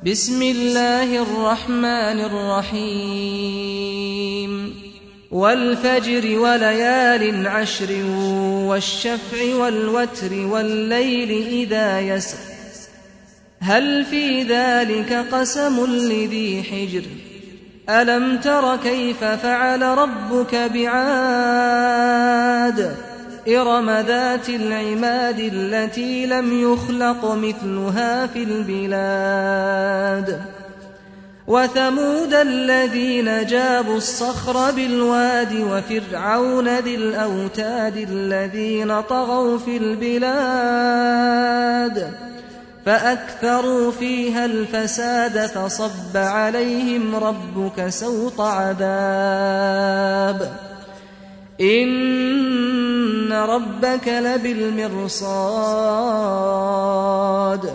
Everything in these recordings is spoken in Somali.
بسم الله الرحمن الرحيم والفجر وليال عشر والشفع والوتر والليل إذا يسر هل في ذلك قسم لذي حجر ألم تر كيف فعل ربك بعاد إرم ذات العماد التي لم يخلق مثلها في البلاد وثمود الذين جابوا الصخر بالواد وفرعون ذي الأوتاد الذين طغوا في البلاد فأكثروا فيها الفساد فصب عليهم ربك سوط عذاب إن ربك لبالمرصاد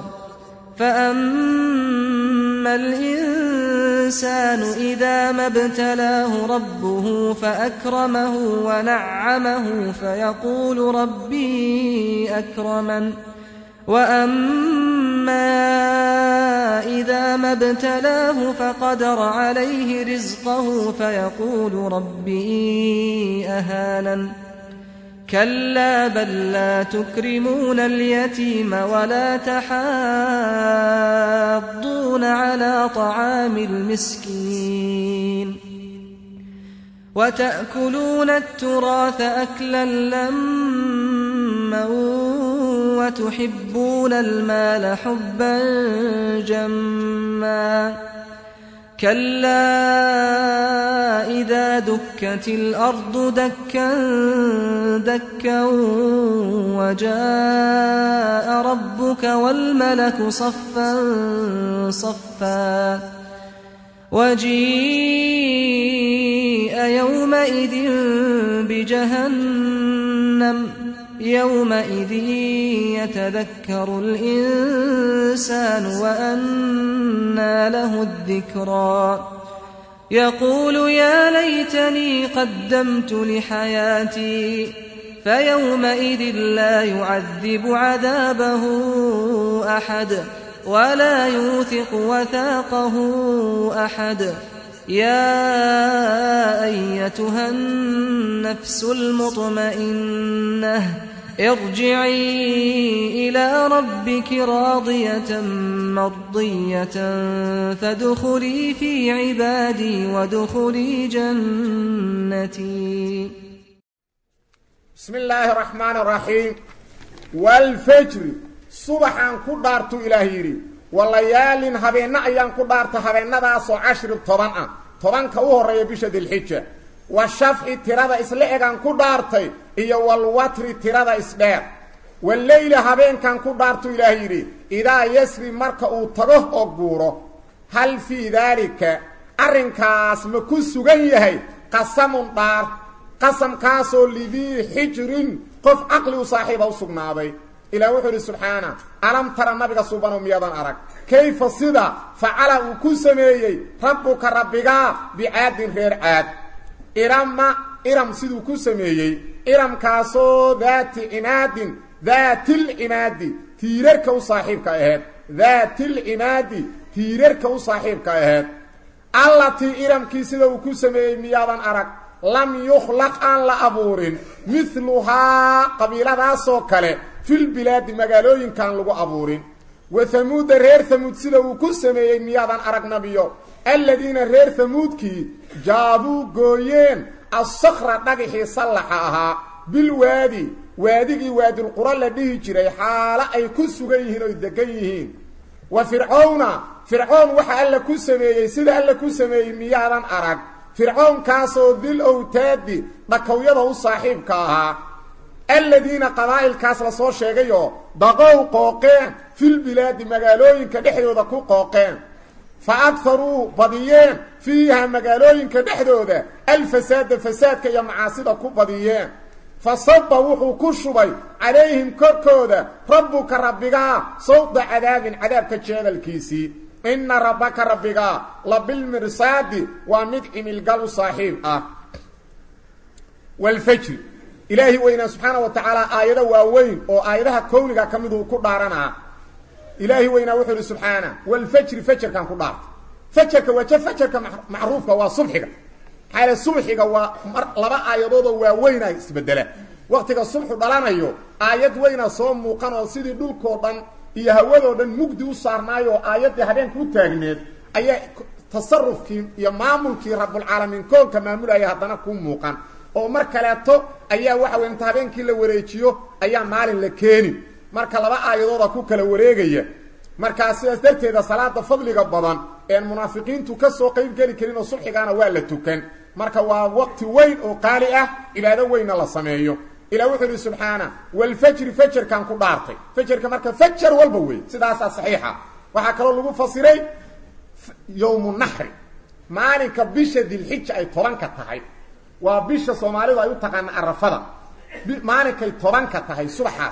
فأما الإنسان إذا ما ابتلاه ربه فأكرمه ونعمه فيقول ربي أكرمن وأما إذا ما ابتلاه فقدر عليه رزقه فيقول ربي أهانن كلا بل لا تكرمون اليتيم ولا تحاضون على طعام المسكين وتأكلون التراث أكلا لما وتحبون المال حبا جما كلا إذا دكت الأرض دكا دكا وجاء ربك والملك صفا صفا وجيء يومئذ بجهنم يومئذ يتذكر الإنسان وأنى له الذكرى يقول يا ليتني قدمت لحياتي فيومئذ لا يعذب عذابه أحد ولا يوثق وثاقه أحد يا أيتها النفس المطمئنة ارجعي إلى ربك راضية مرضية فادخلي في عبادي وادخلي جنتي. بسم الله الرحمن الرحيم. والفجر صبحا كدارت إلهيري والليال هبينا أيان كدارت هبينا داسو 10 طبعا كوه رأي بشد الحجة والشفع تراد إسلام كدارتي إيا والوتر تراد إسلام والليل هبين كان كدارت إلهيري إذا يسري مركا تروح أقوره هل في ذلك أرنكاس مكس غيه قسم دار قسم كاسو لذي حجر قف عقل صاحبه سبنابي إلى وحده سبحانه ألم ترى النبي سبحانه ميادان أرك كيف صدا فعل وكسمي ربك ربك بعاد غير عاد إرم صدو كسمي إرم كاسو ذات العناد تيرك وصاحبك أهد ذات العناد تيرك وصاحبك أهد التي إرم كيسدو كسمي ميادان أرك لم يخلق أن لأبور مثلها قبيلة سوكالة في البلاد مقالوين كان لغو أبورين وثمود رير ثمود سيدو كسمي ميادان أرق نبيو الذين رير ثمود كي جابوا قويين الصخرة نقحي صلحاها بالوادي وادي القرى الذي جري حالة أي كسوغيهين ويدقيهين وفرعون وحا ألا كسمي سيدا ألا كسمي ميادان أرق فرعون كاسو ذي الأوتاد نكويده صاحبكاها الذين قبائل كاس لسو شيغيو بقوا قوقين في البلاد مقالوين كدحدودا كو قوقين فأكثروا بديين فيها مقالوين كدحدودا الفساد كيا معاصيدا كو بديين فصب وحو كشبي عليهم كركودا ربك ربك صوت عذاب كجيل الكيسي إن ربك ربك لبالمرصاد ومدعم القلب صاحب والفجر إلهي وإنا سبحانه وتعالى آياده واوين أو آيادها كونيكا كمدو كدارنا إلهي وينا وحر سبحانه والفجر فجر كان كدارت فجر كوجه فجر كمعروف كوا حال الصبح لبا آيادود ووينا اسبدله وقت الصبح دلانيو آياد وينا soo muuqan oo sidii dhulkoo dhan iyo hawadoo dhan mugdi u saarnaayo aayadii habeen ku taagneed ayaa tasarrufkii iyo maamulkii rabbul caalamiin koonka maamulaya hadana ku muuqan oo mar kaleeto ayaa waxa weyn habeenkii la wareejiyo ayaa maalin la keeni marka laba aayadooda ku kala wareegaya marka sidaas darteeda salaada fadliga badan ee munaafiqiintu ka soo qayb gali karin oo subxigaana waa la tukan marka waa waqti weyn oo qaali ah ilaado weyna la sameeyo ila wuxuu subhana wal fajr fajr kan ku dhaartay fajrka marka fajr walba weey sidaas saxiixa waxa kale lagu fasiray yawm an-nahr maalinka bisha dhilhijja ay tobanka tahay waa bisha Soomaalidu ay u taqaan arafada maalinka ay tobanka tahay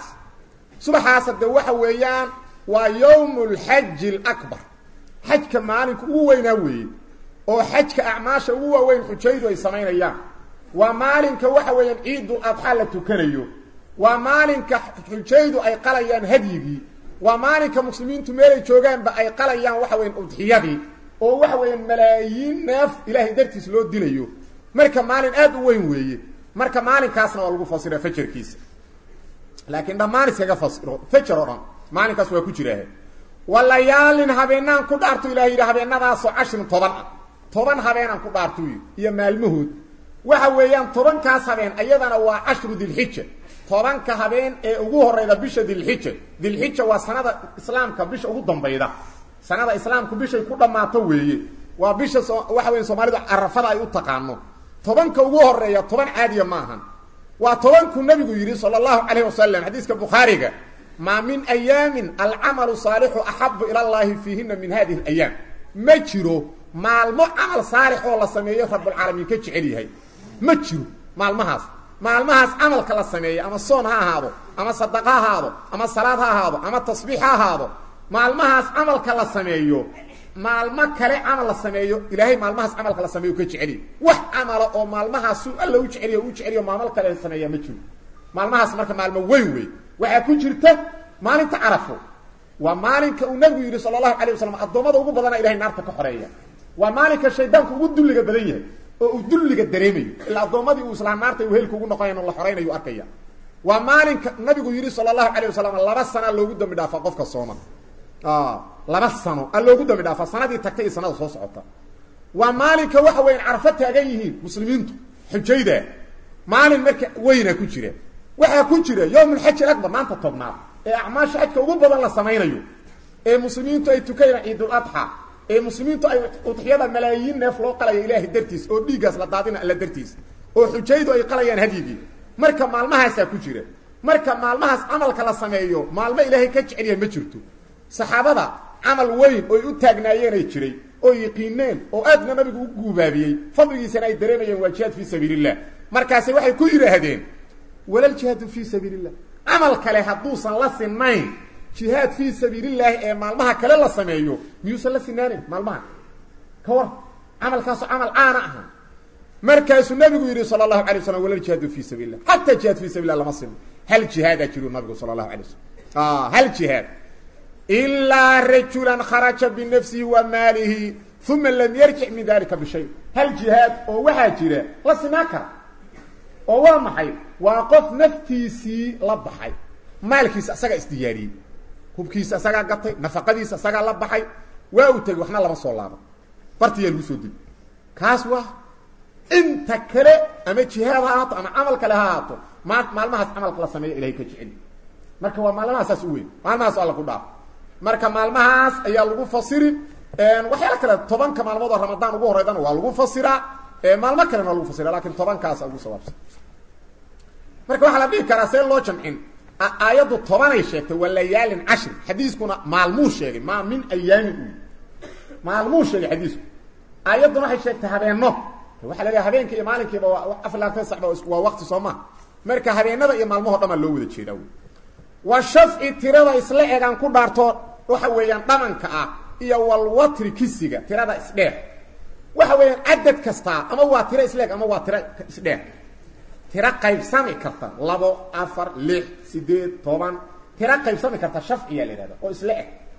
subaxaas waxa weeyaan waa yawmul hajj al-akbar hajka maalinka ugu weynaa weey oo hajka acmaasha ugu weyn xujaydu ay sameeyaan waa maalinka waxa weeyaan ciidul adha la tukanayo waa maalinka xujaydu ay qalayaan hadiyigi waa maalinka muslimiintu meelay joogaanba ay qalayaan waxa weeyaan udhiyadii oo waxa weeyaan malaayiin neef ilaahay dartiis loo dilayo marka maalin aad u weyn weeye marka maalinkaasna waa lagu fasiraa fajrkiisa laakiin dhamaan iskaga fasiro fajr oran maalinkaas waa ku jiraa walayaalin habeenan ku dhaarto ilaahay habeenadaas oo 10 toban habeenan ku dhaarto iyo maalmahood waxa weeyaan tobankaas habeen ayadana waa 10 dhilhijja tobanka habeen ee ugu horeyda bisha dhilhijja waa sanada islaamka bisha ugu dambayda sanada islaamku bishay ku dhamaato weeye waa bisha waxa weeyaan Soomaalidu arafada ay u taqaano tobanka ugu horeeya toban caadiya maahan waa tobanku nabigu yiri sallallahu alayhi wasallam hadiiska bukhariga ma min ayamin al-amalu salihu ahabbu ila Allah fihinna min hadhihi al-ayam ma jiro maalmo amal saalix oo la sameeyo rabbul caalamiin ka jecel yahay ma jiro maalmahaas amalka la sameeyo ama soon ha ahaado ama sadaqa ha ahaado ama salaad ha ahaado ama tasbiix ha ahaado maalmahaas amalka la sameeyo maalmo kale amal la sameeyo ilaahay maalmahaas amalka la sameeyo ka jecel yahay wax amal oo maalmahaas alla u jecel yahay maamal kale sameeyo ma jiro maalmahaas marka maalmo weyn waxa ku jirta maalinta arafo waa maalinka uu nabigu yiri sallallahu alayhi wasallam adoomada ugu badan ilaahay naarta ka xoreeya waa maalinka shaydaanku ugu dulliga badan yahay oo uu dulliga dareemayo ila adoomadii uu islaam naarta uu heelku ugu noqonayo la xoreynayo arkaya waa maalinka nabigu yiri sallallahu alayhi wasallam 2 sano loogu dambi dhaafa qofka Sooman 2 sano loogu dambi dhaafa sanadii tagtay sanada soo socota waa maalinka waxa weyn arfa taagan yihiin muslimiintu xujayda maalin marka weyna ku jira waxa ku jira yawmul hajj akbar maanta tobnaad ee acmaasha hajka ugu badan la sameeyo ee muslimiintu ay tukayaan ciidul adha ee muslimiintu ay udhiyada malaayiin neef loo qalayo ilaahay dartiis oo dhiigaas la daadina alla dartiis oo xujaydu ay qalayaan hadiyigi marka maalmahaas ku jira marka maalmahaas amalka la sameeyo maalmo ilaahay ka jecel yahay ma jirto saxaabada amal weyn oo u taagnaayeen ay jiray oo yaqiineen oo aadna nabigu u guubaabiyay fadligiisana ay dareemayeen waajibaad fi sabilillah markaas waxay ku yiraahdeen walal jihad fi sabilillah amal kale haduusan la sinayn jihad fi sabilillah ee maalmaha kale la sameeyo miyuusan la sinaanin maalmaha ka war amalkaas amal aana ah markaas nabigu yiri sallallahu alayhi wasallam walal jihad fi sabilillah hatta jihad fi sabilillah lama sin hal jihad ajiru nabigu sallallahu alayhi wasallam hal jihad illa rajulan kharaja bi nafsihi wa malihi thumma lam yarji' min dhalika bi shay hal jihad oo waxa jira la sinaka oo waa maxay waa qof naftiisi la baxay maalkiisa asaga isdiyaariyay hubkiisa asaga gatay nafaqadiisa asaga la baxay waa uu tagay waxna lama soo laabo bartiya lagu soo dib kaas waa inta kale ama jihaadaha ama amal kale haato maalmahaas amalka la sameeyo ilaahay ka jecel marka waa maalmahaas u weyn maalmahaas alla ku dhaaf marka maalmahaas ayaa lagu fasirin waxa kale 10 maalmood oo ramadaan ugu horeeyana waa lagu fasiraa maalmo kale lagu fasiraa laakiin 10 kaas ugu sawaabsan marka waxa la dhigi karaa see loo jamcin aayadu 10 ay sheegtay walayaalin 10 xadiiskuna maalmuu sheegay ma min ayaamin maalmuu sheegay xadiisku aayaduna waxay sheegtay habeeno waxa la leeyahay habeenka iyo maalinkiiba waa aflaanta saxba waa waqti Soomaa marka habeenada iyo maalmaha dhama loo wada jeedaa wa shaf'i tirada isla eegan ku dhaarto waxa weeyaan dhamanka ah iyo wal watri kisiga tirada isdheer waxa weeyaan cadad kasta ama waa tira isla eeg ama waa tira isdheer tira qaybsami karta 2 4 6 8 10 tira qaybsami karta shafciya leeyahay oo isla eeg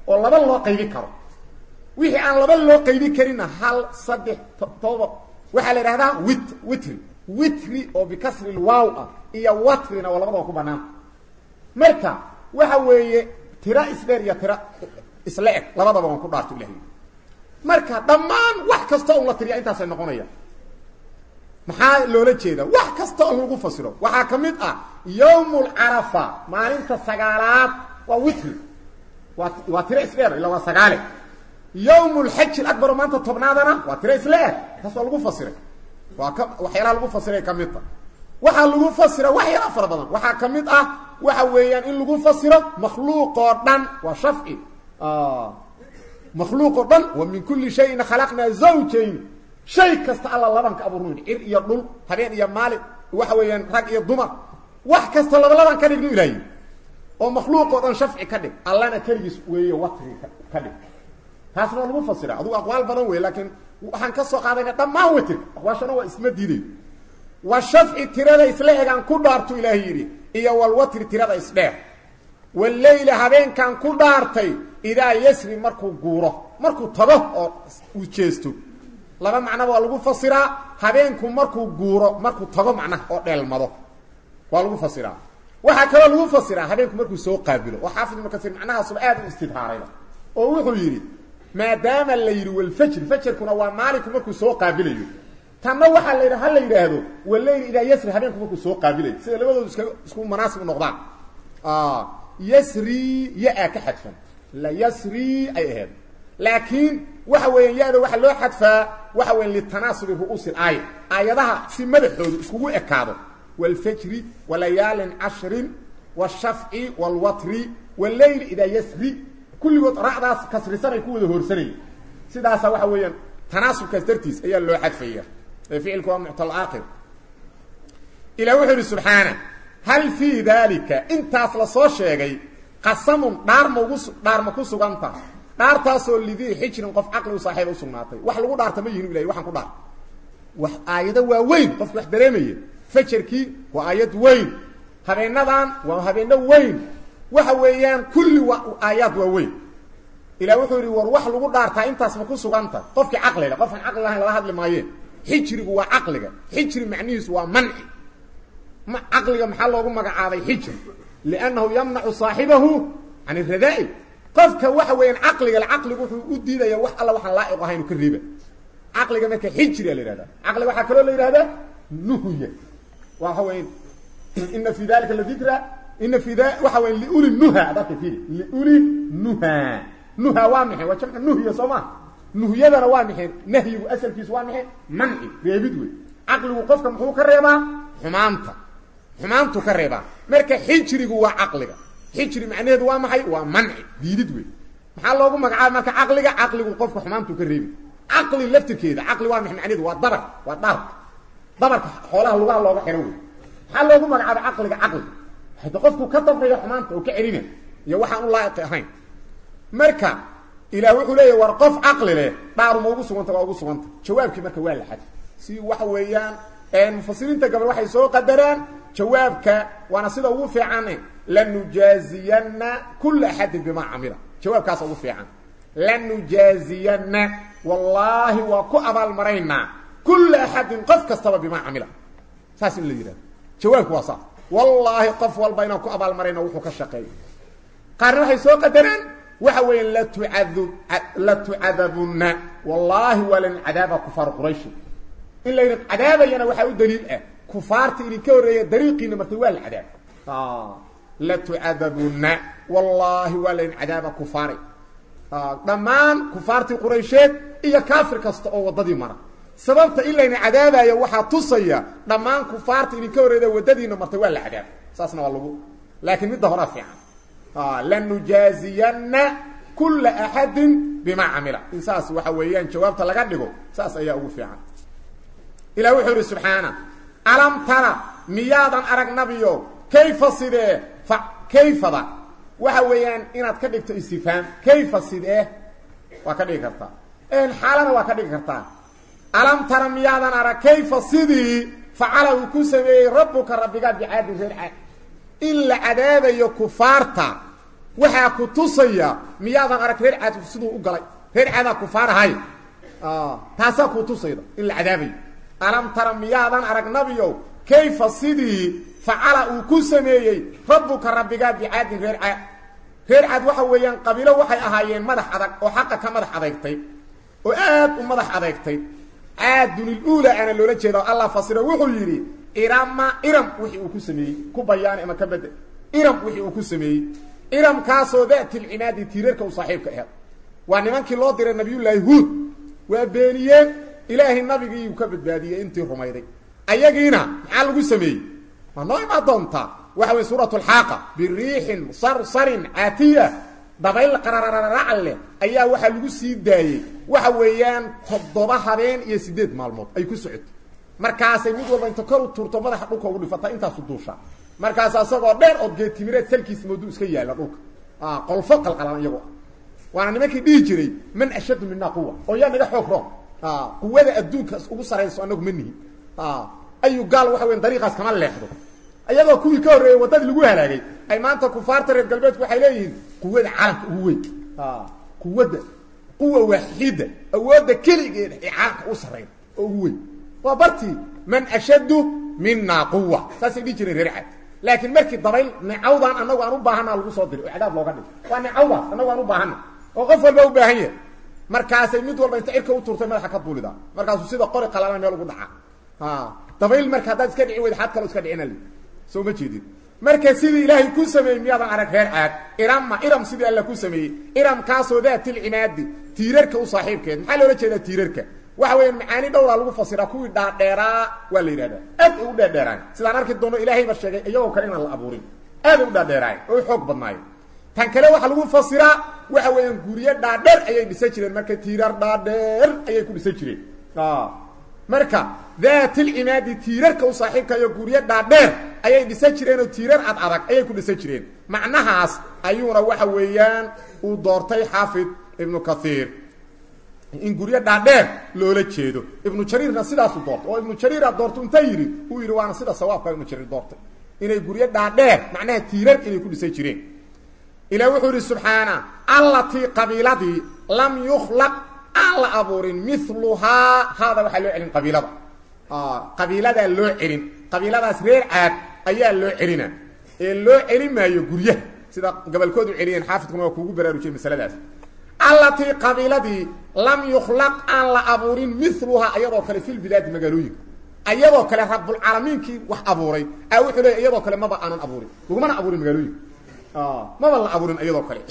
oo laba loo qaybi karo wixii aan laba loo qaybi karin hal saddex todoba waxa la yiraahdaa witri oo bikasri alwaw iyo watrina wala labada ku banaan marka waxa weeye tira isdheer iyo tira isla eg labadaba waan ku dhaarto ilaahay marka dhammaan wax kasta oo la tiriya intaas ay noqonaya maxaa loola jeeda wax kasta oo lagu fasiro waxa kamid ah yawmul arafa maalinta sagaalaad waa witri waa tira isdheer ila waa sagaale yawmul hajj akbar maanta tobnaadana waa tira isla eg taas waa lagu fasiray waxyaalaha lagu fasiray kamid ah waxa lagu fasira waxyaalaha fara badan waxa kamid ah waxa weeyaan in lagu fasiro makhluuq oo dhan waa shafci makhluuq oo dhan wa min kulli shay'in khalaqna zawjayn shay kasta alla laban ka abuurnay ir iyo dhul habeen iyo maalin waxa weeyaan rag iyo dumar wax kasta laban ka dhigno ilaahay oo makhluuq oo dhan shafci ka dhig allana kaligiis weeyo watri ka dhig taas waa lagu fasira adu aqwaal badan weey laakiin waxaan ka soo qaadanaa dhammaan witr aqwaashana waa isma diiday wa shafci tirada isla eegan ku dhaarto ilaahay yiri iyo wal watr tirada isdheer wal layla habeenkan ku dhaartay ida yasri markuu guuro markuu tago oo u jeesto laba macna waa lagu fasiraa habeenku markuu guuro markuu tago macna oo dheelmado waa lagu fasiraa waxa kale lagu fasiraa habeenku markuu soo qaabilo oo xaafid ibn kathir macnaha subaad istidhaarayna oo wuxuu yiri maadaama la yiri wal fajrkuna waa maalinku markuu soo qaabilayo tanna waxa la yiraahdo hal la yiraahdo walayl ila yasri habeenku markuu soo qaabilayo sida labadoodu isku munaasib noqdaan yasri ya ka xadfan la yasri ay ahayd laakiin waxa weeyaan yaado waxa loo xadfaa waxa weeyaan li tanaasub ru'us al-aaya aayadaha si madaxoodu iskugu ekaado wal fajri walayalin 10 washaf'i wal watri walayl ila yasri kulli ra'daas kasrisanay ku wada horsanay sidaas waxa weeyaan tanaasubkaas dartiis ayaa loo xadfaya ficilku waa mu'tal aakhir ila wuxuu subhana hal fi dhalika intaas la soo sheegay qasamun dhaar ma ku suganta dhaartaas oo lidii xijrin qof aqli u saaxiib u sugnaatay wax lagu dhaarta ma yihiin ilaahay waxaan ku dhaar wax aayada waa weyn qof wax dareemay fajarki waa aayad weyn habeenadan waa habeena weyn waxa weeyaan kulli waa aayad waa weyn ila wuxuu yiri war wax lagu dhaartaa intaas ma ku suganta qofki aqliga qofan aqli lahayn la hadli maayeen xijrigu waa aqliga xijri macnihiisu waa manci ma aqliga maxaa loogu magacaabay xijri li'annahu yamna'u saahibahu an ar-rada'i qofka waxa weeyaan aqligu wuxuu u diidaya wax alla waxaan laa'iq ahayn ka riba aqliga marka xijri la yiraahdo aqliga waxa kale la yiraahdo nuhya waxa weeyaan inna fi dhalika la dhikra inna fi dhalika waxa weeyaan liuli nuha dadka fiiri liuli nuha waa maxay waa jamc nuhya soma nuhyadana waa maxay nahyigu asalkiisu waa maxay manci reebid wey aqligu qofka muxuu ka reebaa xumaantu ka reebaa marka xijrigu waa aqliga xijri macnaheedu waa maxay waa manci diidid wey maxaa loogu magacaabay marka aqligu qofka xumaantu ka reebi aqli laftirkeeda aqli waa maxay macnaheedu waa dabarka xoolaha lugaha looga xiro wey maxaa loogu magacaabay aqli hada qofku ka dabrayo xumaanta oo ka celina iyo waxaan u laa'iq ahayn marka ilaa wuxuu leeyahay war qof aqli leh dhaaru ma ugu suganta waa ugu suganta jawaabkii marka waa la xad si waxa weeyaan mufassiriinta gabal waxay soo qadaraan jawaabka waana sida ugu fiican lanujaziyanna kull ahad bima amila jawaabkaas ugu fiican lanujaziyanna wallahi wa ku abal marayna kull ahad qof kastaba bima amila saas in la yiraahdo jawaabku waa sax wallahi qof walba inaan ku abal marayna wuxuu ka shaqeeyay qaarna waxay soo qadaraan waxa weeyaan la tu'adabunna wallahi walan adaba kufar quraish illa in adabayna waxa u daliil ah kufaarta in ka horeeya dariiqina martay waa la adab la tu'adabunna wallahi walan adaba kufari dhamaan kufaarti quraisheed iyo kaafir kasta oo wadadii mara sababta illa in adabaya waxa tusaya dhamaan kufaarta in ka horeeya wadadiina martay waa la adab saasna waa lagu laakiin mid hore fiican lanujaziyanna kull ahad bima amila insaas waxa weeyaan jawaabta laga dhigo saas ayaa ugu fiican ila wuxuu subhana alam tara miyadan arag nabiyo kayfa sidee fa kayfada waxa weeyaan inaad ka dhigto istifhaam kayfa sidee waa ka dhigi kartaa xaalana waa ka dhigi kartaa alam tara miyadan arag kayfa sidii fa'ala ku sameeyay rabbuka rabbiga bi'aadi reer illa adaaba yo kufaarta waxa ku tusaya miyaadan arag reer caad sidoo u galay reer caad ku faarahay taasa ku tusayda in la cadaabay alam tara miyaadan arag nabiyow kayfa sidii facala uu ku sameeyay rabbuka rabbiga bi'aad reer caad waxa weeyaan qabiilo waxay ahaayeen madax adag oo xaqa ka madax adeegtay oo aad u madax adeegtay aadul ula ana loola jeedo Allah fasira wuxuu yiri iram wixii uu ku sameeyay ku bayaan ama ka bad iram wixii uu ku sameeyay iram kaasoo daatil inaadi tiirarka u saaxiibka ah waa nimankii loo diray nabiyullaahi huud waa beeniyeen ilaahi nabigii uu ka badbaadiyay intii rumayday ayagiina maxaa lagu sameeyay ma doonta waxa way suuratul haaqa biriihin sarsarin aatiya dabayl qararararacle ayaa waxa lagu sii daayay waxa weeyaan 7 habeen iyo 8 maalmood ay ku socotay markaas ay mid walba inta kor u turto madaxa dhulka ugu dhifata intaas u duusha markaas asagoo dheer oo geed timireed salkiis moodu iska yaala dhulka qolfo qalqalan iyagu waana nimankii dhigi jiray man ashadu minna quwwa oo yaa naga xoog roon quwada adduunka ugu sareyso anagu manihi ayu gaal waxa weyn dariiqaas kama leexdo ayagoo kuwii ka horeeyay wadadii lagu halaagay ay maanta kufaarta reer galbeedku waxay leeyihiin quwada caalamka ugu weyn quwwa waahida awooda kaligeed ee caalamka u sareeyo oo ugu weyn waa barti man ashadu minna quwwa saasi dhigi jiray reer caad laakiin markii dabayl nicawdan anagu aan u baahanaa lagu soo diray oo cadaab looga dhigay waa nicawdaas anagu aan u baahanaa oo qof walba u baahan yahay markaasay mid walba inta cirka u turtay madaxa ka duulida markaasuu sida qori qalalan meel ugu dhaca dabayl marka hadaad iska dhici weyd xad kale iska dhicina soo ma jeedin marka sidii ilaahay ku sameeyay miyaadan arag reer caad iram sidii alla ku sameeyay iram kaasoo daatil inaadi tiirarka u saaxiibkeed maxaa loola jeedaa tiirarka waxa weeyaan macaani dhowr lagu fasiraa kuwii dhaadheeraa waa la yiraahdaa aad u dhaadheeraan sidaan arki doono ilaahay ba sheegay iyagoo kale inaan la abuurin aad u dhaadheeraay oo xoog badnaay tan kale waxa lagu fasiraa waxa weeyaan guriye dhaadheer ayay dhisay jireen marka tiirar dhaadheer ayay ku dhisay jireen marka daatil inaadi tiirarka u saaxiibka iyo guriye dhaadheer ayay dhisay jireen oo tiirar adag ayay ku dhisay jireen macnahaas ayuuna waxa weeyaan uu doortay xaafid ibn kathir in guriye dhaadheer loola jeedo ibn jariirna sidaas u doortay oo ibn jariir doortay inta yiri uu yiri waana sida sawaabka ibn jariir doortay inay guriye dhaadheer macnaha tiirar inay ku dhisay jireen ila wuxuu yiri subhana allati qabiladi lam yukhlaq alla aburin mithluha hada waxa loo celin qabilada qabilada loo celin qabiladaas reer caad ayaa loo celina ee loo celin maayo guriye sida gabalkoodu celiyeen xaafidkuna waa kuugu baraarujin masaladaas allati qabiladi lam yukhlaq alla aburin mithluha ayadoo kale fil bilad magaalooyin ayadoo kale rabbul alamin ki wax abuuray ay wuxuu leeyahay ayadoo kale maba aanan abuurin laguma abuurin magaalooyin maba la abuurin ayadoo kale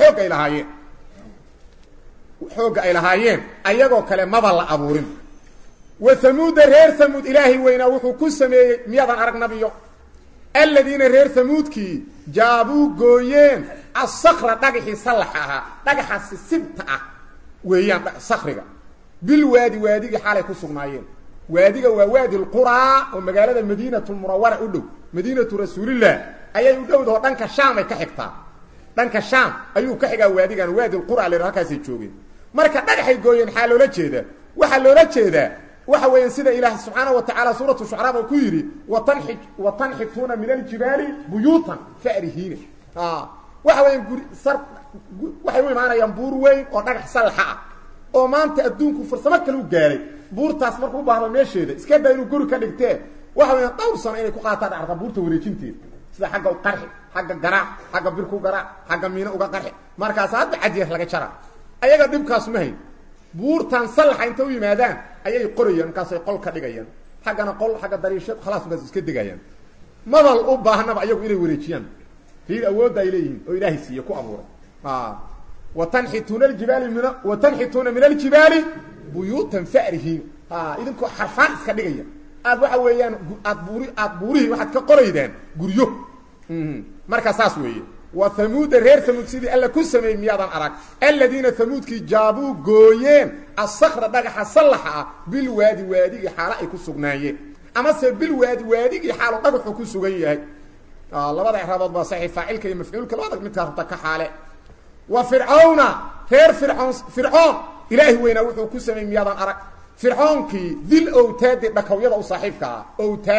xooga ay lahaayeen ayagoo kale maba la abuurin wa thamud reer thamud ilaahi weyna wuxuu ku sameeyay miyadan arag nabiyo alladina reer thamudki jaabu gooyeen as-sakhra dhagaxi salaxaha dhagaxaasi sibta ah weeyaan sakhriga bil waadiga xalay ku sugnaayeen waadiga waa waadi al-qura oo magaalada madiinatu munawwara u dhow madiinatu rasuulillah ayay u dhowdo dhanka shaam ay ka xigtaa dhanka shaam ayuu ka xigaa waadigan waadi al-qura leeyahay halkaas ay joogeen marka dhagaxay gooyeen xal loola jeeda waxa loola jeeda waxa weeyaan sida ilaahay subhanahu wa ta'ala suuratu shu'ara ku yiri wa tanhituna min al-jibali buyutan fa'rihiina waxa weeyaan guri sar waxay u imaanayaan buur weyn oo dhagax salxa ah oo maanta adduunku farsamo kale u gaaray buurtaas markuu baahdo meesheeda iska daa inuu guri ka dhigtee waxa weeyaan dhowr sano inay ku qaataan arda buurta wareejinteeda sida xagga qarxi xagga garaac xagga birku garaac xagga miina uga qarxi markaas hadda cajiir laga jara ayaga dhibkaas ma hay buurtan salxa inta u yimaadaan ayay qorayaan kaas ay qol ka dhigayaan xaggana qol xagga dariishad khalaas bas iska digayaan madal u baahnaba ayagu inay wareejiyaan fiir awood ay leeyihiin oo ilaahay siiyo ku abuuray وتنحتون من الجبال بيوتا فأرهين idinku xarfaan iska dhigaya aad waxa weeyaan aad buuri waxaad ka qoraydeen guryo marka saas weeye wa thamud reer thamud sidii alla ku sameeyay miyadan arag alladina thamudki jaabu gooyeen as-sakhra dhagaxa salaxa bil waadi xaala ay ku sugnaayeen ama se bil waadi xaalo dhagaxu ku sugan yahay labada iraabad ba saxiif faa'ilka iyo mafcuulka labada mid ka rabta ka xaale wa fir'auna reer fir'aun ilaahi weyna wuxuu ku sameeyay miyadan arag fir'aankii dil awtaad dhakawyada u saaxiibka awtaad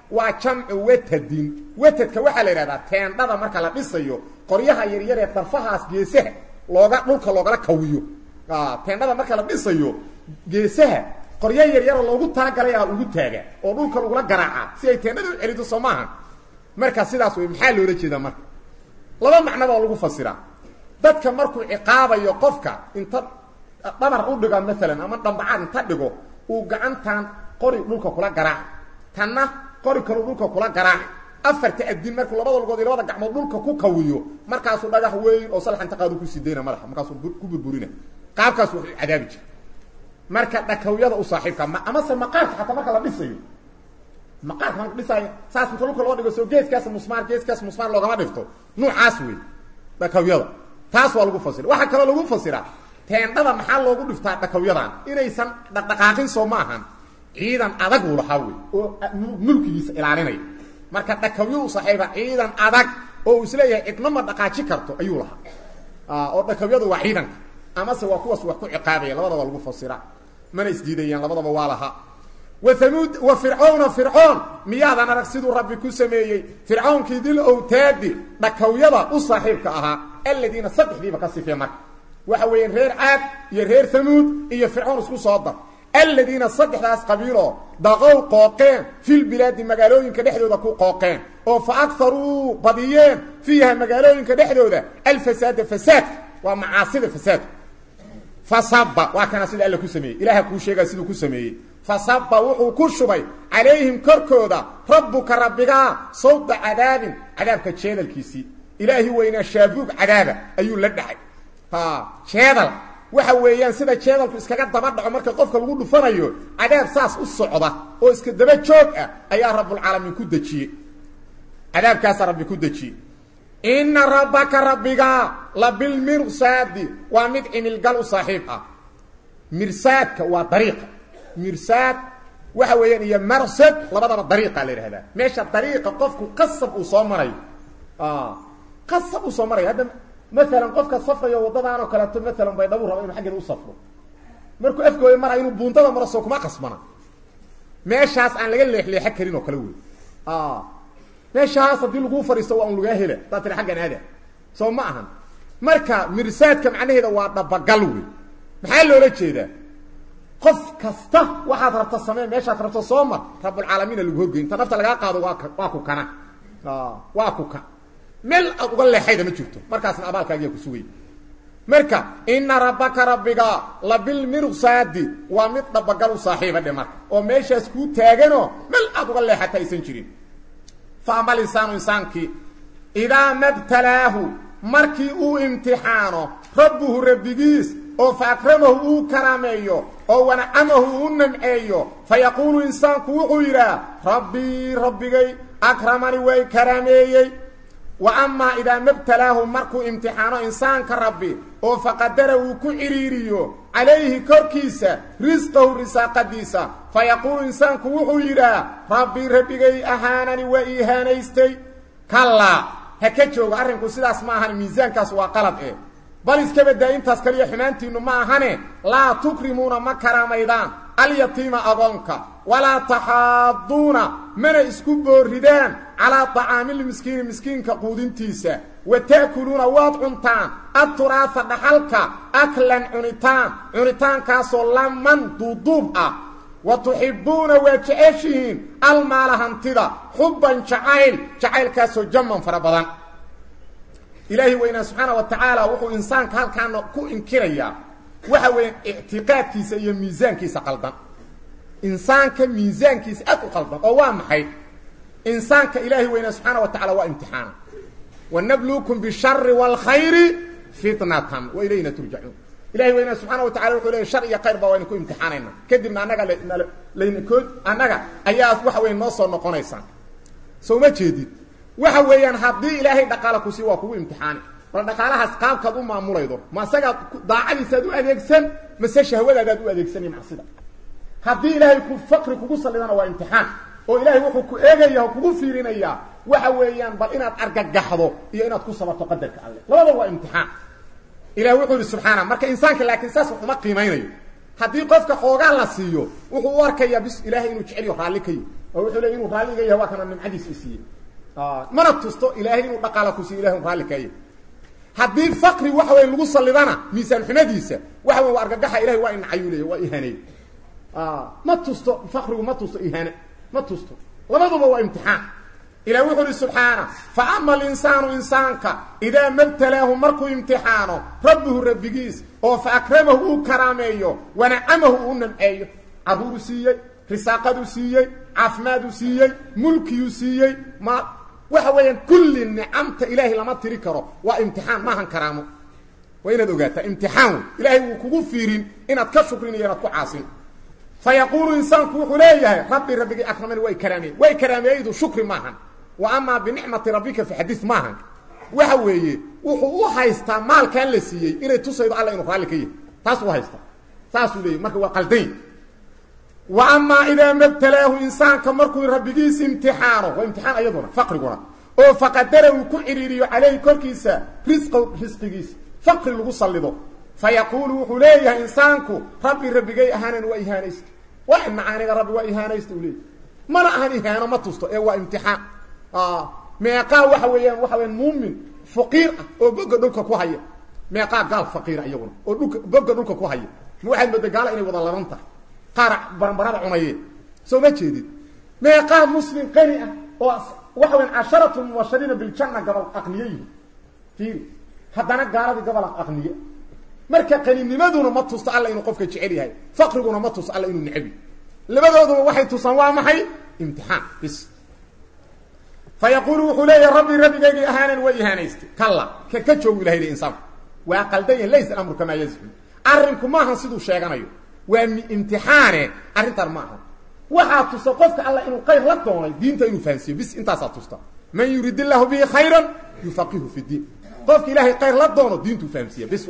waa jamcu watadin watadka waxa la yiraahdaa teendhada marka la dhisayo qoryaha yar yar ee tarfahaas geesaha dhulka loogala kawiyo teendhada marka la dhisayo geesaha qoryo yar yar loogu talagalay ugu taaga oo dhulka lagu garaaca si ay teendhadu u celido Soomahan marka sidaas way maxaa loo jeedaa marka laba macno baa lagu fasiraa dadka markuu ciqaabayo qofka inta dhabar u dhiga midalan ama dambacad inta dhigo uu gacantan qori dhulka kula garaac tanna qori kale dhulka kula garaac afarta adin markuu labada lugood iyo labada gacmood dhulka ku kawiyo markaas uu dhagax weyn oo salax inta qaado ku sideena madaxa markaas uu ku burburina qaabkaas uu cadaabi jira marka dhakawiyada u saaxiibka ama maqaarka xataa marka la dhisayo maqaarka marka dhisayo saas inta dhulka loo dhigo soo geeskaas musmaar loogama dhifto nuucaas weey dhakawiyada taas waa lagu fasiraa waxa kale lagu fasiraa teendhada maxaa loogu dhiftaa dhakawiyadan inaysan dhaqaaqin soo maahan ciidan adag uu lahaa weey oo mulkigiisa ilaalinay marka dhakawiyu saaxiiba ciidan adag oo isleeyahay cidna ma dhaqaaji karto ayuu lahaa oo dhakawiyadu waa ciidan ama se waa kuwaas wax ku ciqaabaya labadaba lagu fasiraa mana isdiidayaan labadaba waa laha وثمود وفرعون ميادنا ركسدوا ربي كسميي فرعون كيدل اوتاد دكويدا او صاحبك اها الذين صدق دي بكسفيه مك وحوين رير عاد يا رير ثمود يا فرعون اسكو صدق الذين صدق ناس قبيله ضغوا قوقين في البلاد مغالوين كدخدودا كو قوقين او فاكثروا بديين فيها مغالوين كدخدودا الفساد فساد ومعاصي فساد فصب وكان سيد الله كسمي الهي كو شيغا سيدو كسمي فصب وحو كشبي عليهم كركودا ربك ربك صوت عذابك جيدلكيسي الهي وين شابوك عذاب ايو لدخاي شيدل waxa weeyaan sida jeedalku iskaga daba dhaco marka qofka lagu dhufanayo cadaab saas u socda oo iska daba joog ah ayaa rabbul alamin ku dajiyay cadaabkaas rabbi ku dajiyay inna rabbaka rabbiga la bil mirsad wa mid inil gal saaxiba mirsadka wa dariiqa mirsad waxa weeyaan iyo marsad labadaba dariiqa la yiraahdaa meesha dariiqa qofku qasab uu soo maray qasab uu soo maray hada مثلا قفك صفر يا وددان oo kala مثلا bay dhabu rabo inuu xageed u safro markuu afkooy maray inuu buuntada maraso kuma qasbana meeshaas aan laga leexleex karin oo kala weey meeshaas hadii lagu fariisto waa laga helay taatiri xagan aada soo ma ahan marka mirsaadka macnaheeda waa dhabagal weey maxaa loola jeedaa qof kasta waxaad rabta samee meeshaad rabto soo mar rabbul alamin lagu horgeyn ta nafta laga qaado waa ku kana waa ku kana mel uga leexayda ma jirto markaasna abaalkaaga ku sugay marka inna rabbaka rabbiga la bil mirsad wa mid dabagal saaxiiba dhimar oo meeshaas ku taagano mel uga leexata aysan jirin faamal insaanki ida mabtalahu markii uu imtixaano rabbuhu rabbigiis oo faakramahu karameeyo oo wanamahu nam'eeyo fayaqulu insaanku wuxuu yira rabbigay akramani wa karameeyay واما اذا مبتلاه مركو امتحانه انسان كربي او فقدره كعريريو عليه كركيسا رزقه رزقديسا فيقول انسان كوحو يرا ربي اهانني واهانيستي كلا هكجوغ arinku sidaas ma ahan miisaankaas waa qalad bal iska badaa intaas kaliya xumaantiinu ma ahane la tukrimuna makaramaydan al-yatima agonka wala tahadduna mana isku booridaan ala ta'amil miskinka quudintiisa wa taakuluna waadcuntaan at-turaasa dhaxalka aklan cunitaan kaasoo laman duduub ah wa tuhibbuna wa ta'ashin al-maala hantida hubban jacayl kaasoo jamman farabadan ilaahi wayna subhanahu wa ta'ala wuxuu insaanka halkaan ku inkiraya waxa weyn i'tiqaadkiisa iyo miisaankiisa qaldan insaanka miisaankiisa aad u qaldan oo waa maxay insaanka ilaahi wayna subhanahu wa ta'ala waa imtixaan wa nabluukum bisharri wal khayri fitnatan wa ilayna turja'un ilaahi wayna subhanahu wa ta'ala wuxuu leeyahay shar iyo khayr ba wayna ku imtixaanayna kadibna anaga ayaa waxa weyn noo soo noqonaysa soo ma jeedid waxa weeyaan hadii ilaahay dhaqaale ku sii waa kugu imtixaan bal dhaqaalahaas qaabkaad u maamulaydo ma asaga daacadiisa u adeegsan ma shahwadaada u adeegsan macsida hadii ilaahay ku faqri kugu salidana waa imtixaan oo ilaahay wuxuu ku eegayaa kugu fiirinaya waxa weeyaan bal inaad argagaxdo iyo inaad ku sabato qadarka alle labada waa imtixaan ilaahay wuxuu subhanahu marka insaanka laakiin saas uma qiimeynayo hadii qofka xoogaa la siiyo wuxuu u arkayaa bis ilaahay inuu jecel yahay raali kayo oo wuxuu leeyahay inuu raaliga yahay waa kana nimcadiisa siiyay mana tusto ilaahay inuu dhaqaala ku siiyo ilaahay raaliga yahay haddii faqri waxa weyn lagu salidana miisaan xumadiisa waxa weyn waa argagaxa ilaahay waa in cayuulay waa ihanay ma tusto faqrigu ma tusto ihana ma tusto labaduba waa imtixaan ilaahay wuxuu subhanahu fa amma al-insanu insanka idha mabtalahu markuu imtixaano rabbuhu rabbigiis oo fa akramahu karameeyo wa na'amahu unnameeyo aburu siiyay risaaqadu siiyay caafimaadu siiyay mulkiyu siiyay ma waxa weeyaan kulli ni'amta ilaahi lama tiri karo waa imtixaan ma han karaamo waa inaad ogaataa imtixaan ilaahi wuu kugu fiirin inaad ka shukrin iyo inaad ku caasin fayaqulu insaanku wuxuu leeyahay rabbi rabbigi akramani way karaameydu shukri maahan wa amma bi ni'mati rabbika fi hadith maahan waxa weeye wuxuu u haystaa maalkan la siiyay inay tusaydo alla inuu raali ka yahay taas uu haystaa taas uu leeyahay marka waa qaldayn wa amma idha mabtalahu insaanka markuu rabbigiis imtixaano wa imtixaan ayaduna faqriguna oo faqadara uu ku ciriiriyo calayhi korkiisa risqigiis faqri lagu salido fayaqulu wuxuu leeyahay insaanku rabbi rabbigay ahaanan wa ihaanayst wa in maaniga rabbi wa ihaanayst uu leeyahay mana ahan ihaano ma tusto ee waa imtixaan meeqa waxa weeyaan muumin faqiir oo boga dhulka ku haya meeqa gaal faqiir ayaguna oo boga dhulka ku haya waxay madagaala inay wada labanta qara baranbarada cunaye soo ma jeedid meeqa muslim qani ah oo waxa weyn 10 mubashirin bil janna gabal aqniyay fiir hadana gaaladi gabal aqniye marka qaniinimaduna ma tusto alla inuu qofka jecel yahay faqriguna ma tusto alla inuu necbi labadooduba waxay tusan waa maxay imtixaan bis فيقول حلي ربي ربي اهانا واهانيست كلا كجوج الى الانسان واقلدين ليس الامر كما يزعم ارنكم ما هن سيدو شيغانيو وان امتحان ارنتر ما waxa tusaqofka alla inuu qayr la doonay diinta inuu fahansiyo bis inta saatusta man yurid illahu bi khayran yufaqihu fi din qofka ilaahay qayr la doono diintu fahansiyo bis